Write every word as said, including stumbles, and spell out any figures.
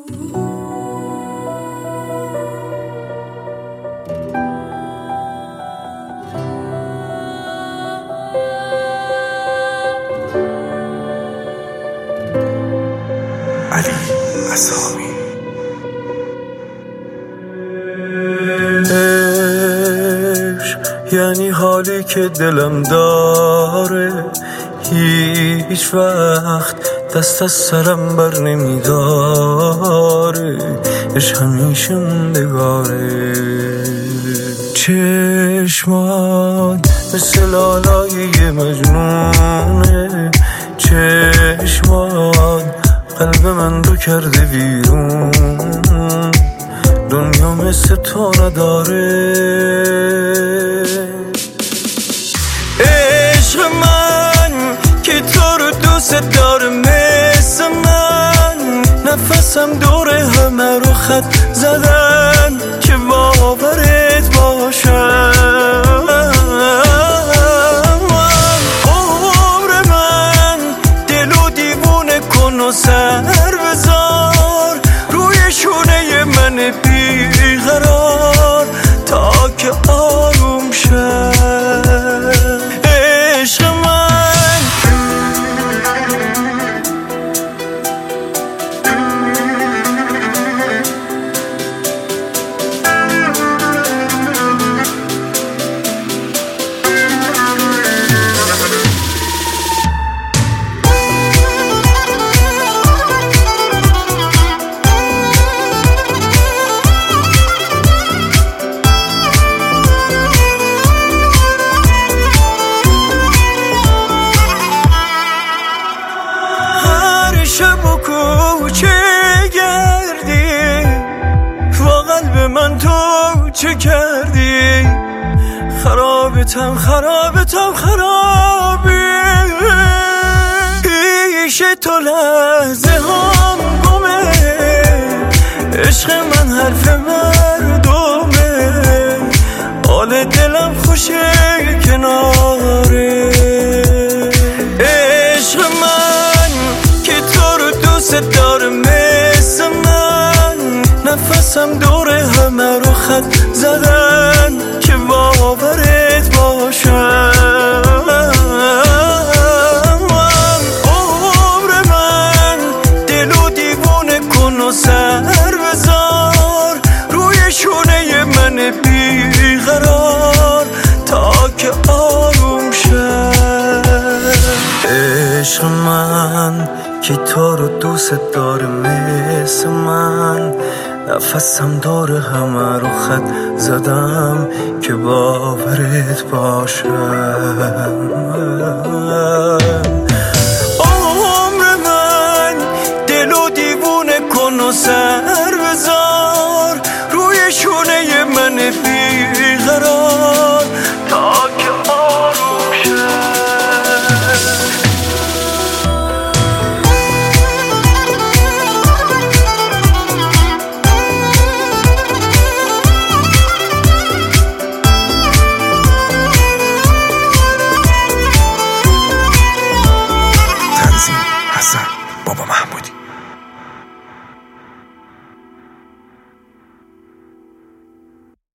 علی اصحابی. عشق یعنی حالی که دلم داره، هیچ وقت دست از سرم بر نمیداره، عشق همیشه موندگاره. چشمات مثل لالای یه مجنونه، چشمات قلب من رو کرده بیرون، دنیا مثل تو نداره. عشق من که تو رو دوست داره مثل من، نفسم دور همه رو خط زدن که باورت باشم. عمر من دلو دیوونه کن و سر بذار روی شونه من بیقرار تا که آروم شد. عشق من شب و کوچه گردی، با قلب من تو چه کردی؟ خرابتم خرابتم خرابی، پیش تو لحظه هم گمه، عشق من حرف مردمه، حال دلم خوشه کناره. عشق من که تو رو دوست داره مثل من، نفسم دور همه رو خط زدن که باورت باشم. عمر من دلو دیوونه کن و سر بذار روی شونه من بیقرار تا که آروم شد. عشق من که تو رو دوست داره مثل من، نفسم دور همه رو خط زدم که باورت باشم.